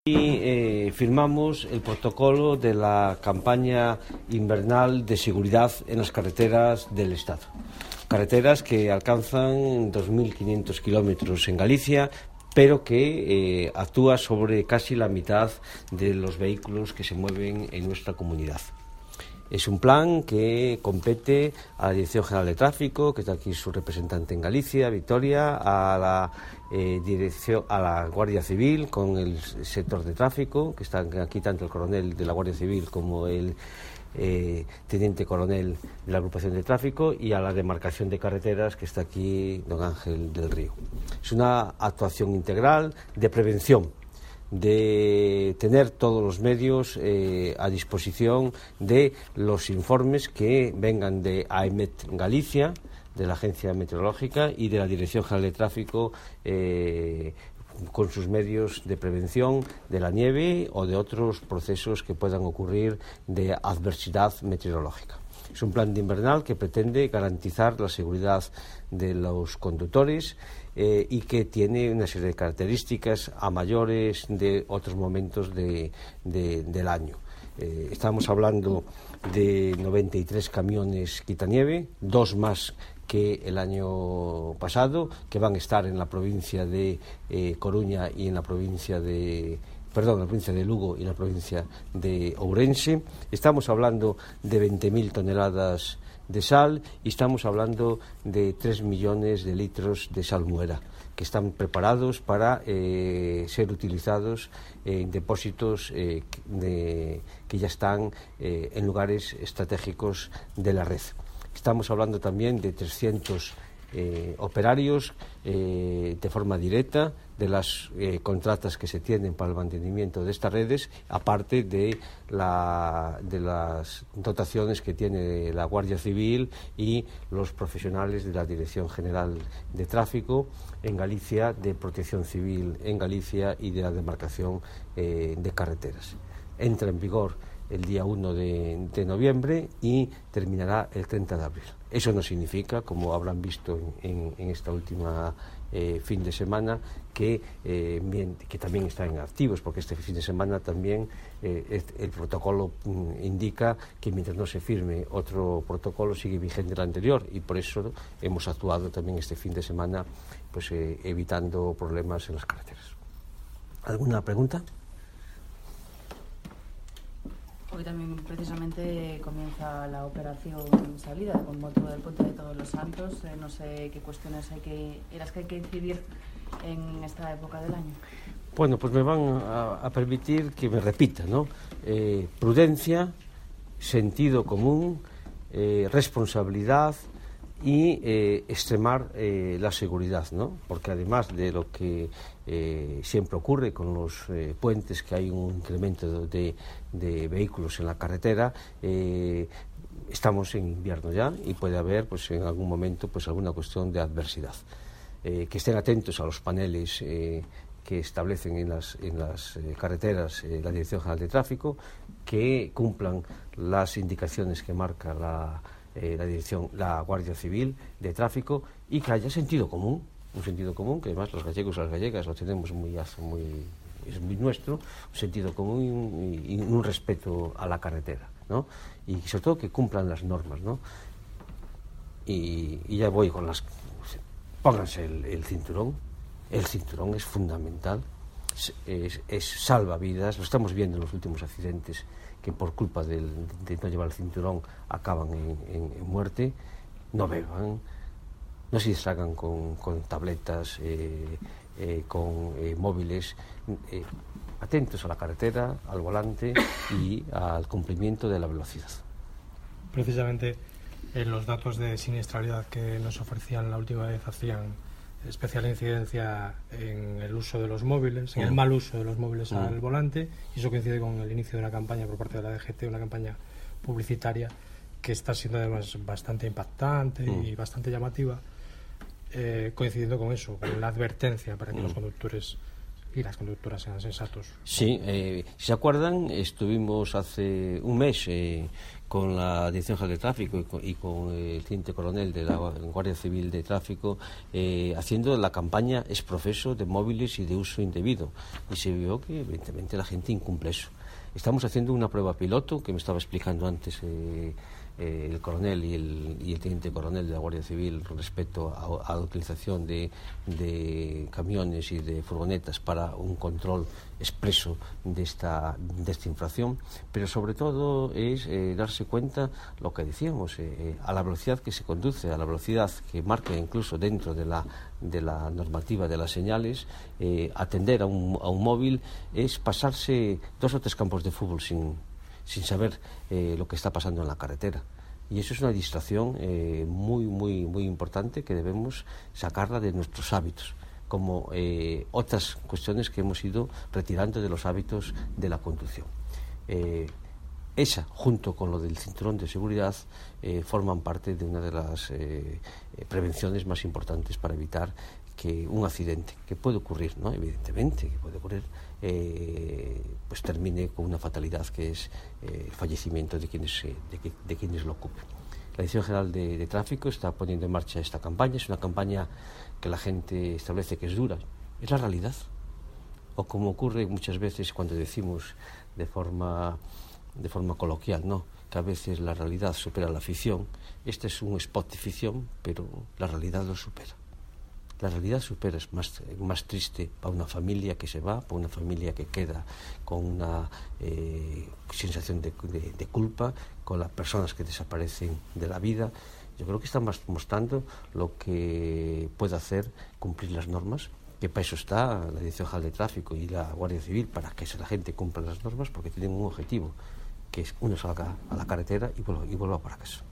Y firmamos el protocolo de la campaña invernal de seguridad en las carreteras del Estado. Carreteras que alcanzan 2.500 kilómetros en Galicia, pero que actúa sobre casi la mitad de los vehículos que se mueven en nuestra comunidad. Es un plan que compete a la Dirección General de Tráfico, que está aquí su representante en Galicia, Victoria, a la Guardia Civil con el sector de tráfico, que están aquí tanto el coronel de la Guardia Civil como el teniente coronel de la agrupación de tráfico, y a la demarcación de carreteras, que está aquí don Ángel del Río. Es una actuación integral de prevención, de tener todos los medios a disposición de los informes que vengan de AEMET Galicia, de la Agencia Meteorológica, y de la Dirección General de Tráfico, con sus medios de prevención de la nieve o de otros procesos que puedan ocurrir de adversidad meteorológica. Es un plan de invernal que pretende garantizar la seguridad de los conductores y que tiene una serie de características a mayores de otros momentos del año. Estamos hablando de 93 camiones quitanieve, 2 más que el año pasado, que van a estar en la provincia de Coruña y en la provincia de Lugo y en la provincia de Ourense. Estamos hablando de 20.000 toneladas de sal y estamos hablando de 3 millones de litros de salmuera que están preparados para ser utilizados en depósitos que ya están en lugares estratégicos de la red. Estamos hablando también de 300 operarios de forma directa, de las contratas que se tienen para el mantenimiento de estas redes, aparte de las dotaciones que tiene la Guardia Civil y los profesionales de la Dirección General de Tráfico en Galicia, de Protección Civil en Galicia y de la demarcación de carreteras. Entra en vigor el día 1 de noviembre y terminará el 30 de abril. Eso no significa, como habrán visto en esta última fin de semana, que también están activos, porque este fin de semana también el protocolo indica que mientras no se firme otro protocolo sigue vigente el anterior, y por eso hemos actuado también este fin de semana, pues evitando problemas en las carreteras. ¿Alguna pregunta? Hoy también precisamente comienza la operación salida con motivo del Puente de Todos los Santos. No sé qué cuestiones en las que hay que incidir en esta época del año. Bueno, pues me van a permitir que me repita, ¿no? Prudencia, sentido común, responsabilidad y extremar la seguridad, ¿no? Porque además de lo que siempre ocurre con los puentes, que hay un incremento de vehículos en la carretera, estamos en invierno ya y puede haber pues en algún momento pues alguna cuestión de adversidad. Que estén atentos a los paneles que establecen en las carreteras la Dirección General de Tráfico, que cumplan las indicaciones que marca la Guardia Civil de Tráfico, y que haya sentido común, un sentido común que además los gallegos y las gallegas lo tenemos es muy nuestro, un sentido común y un respeto a la carretera, ¿no? Y sobre todo que cumplan las normas, ¿no? Y ya voy con pónganse el cinturón. El cinturón es fundamental, es salva vidas. Lo estamos viendo en los últimos accidentes, que por culpa de no llevar el cinturón acaban en muerte. No beban, no se distraigan con tabletas, con móviles. Atentos a la carretera, al volante y al cumplimiento de la velocidad. Precisamente los datos de siniestralidad que nos ofrecían la última vez hacían especial incidencia en el uso de los móviles, en el mal uso de los móviles al volante, y eso coincide con el inicio de una campaña por parte de la DGT, una campaña publicitaria que está siendo además bastante impactante y bastante llamativa, coincidiendo con eso, con la advertencia para que los conductores y las conductoras sean sensatos. Sí, si se acuerdan, estuvimos hace un mes con la Dirección General de Tráfico y con el teniente coronel de la Guardia Civil de Tráfico haciendo la campaña exprofeso de móviles y de uso indebido, y se vio que evidentemente la gente incumple eso. Estamos haciendo una prueba piloto que me estaba explicando antes el coronel y el teniente coronel de la Guardia Civil respecto a la utilización de camiones y de furgonetas para un control expreso de esta infracción, pero sobre todo es darse cuenta lo que decíamos, a la velocidad que se conduce, a la velocidad que marca incluso dentro de la normativa de las señales, atender a un móvil es pasarse 2 o 3 campos de fútbol sin saber lo que está pasando en la carretera. Y eso es una distracción muy, muy, muy importante que debemos sacarla de nuestros hábitos, como otras cuestiones que hemos ido retirando de los hábitos de la conducción. Esa, junto con lo del cinturón de seguridad, forman parte de una de las prevenciones más importantes para evitar que un accidente, que puede ocurrir, ¿no? Evidentemente que puede ocurrir, pues termine con una fatalidad que es el fallecimiento de quienes lo ocupen. La Dirección General de Tráfico está poniendo en marcha esta campaña. Es una campaña que la gente establece que es dura, es la realidad. O como ocurre muchas veces cuando decimos de forma coloquial, ¿no?, que a veces la realidad supera la ficción. Este es un spot de ficción, pero la realidad lo supera. La realidad supera, es más triste para una familia que se va, para una familia que queda con una sensación de culpa, con las personas que desaparecen de la vida. Yo creo que están mostrando lo que puede hacer cumplir las normas, que para eso está la Dirección General de Tráfico y la Guardia Civil, para que la gente cumpla las normas, porque tienen un objetivo, que es uno salga a la carretera y vuelva para casa.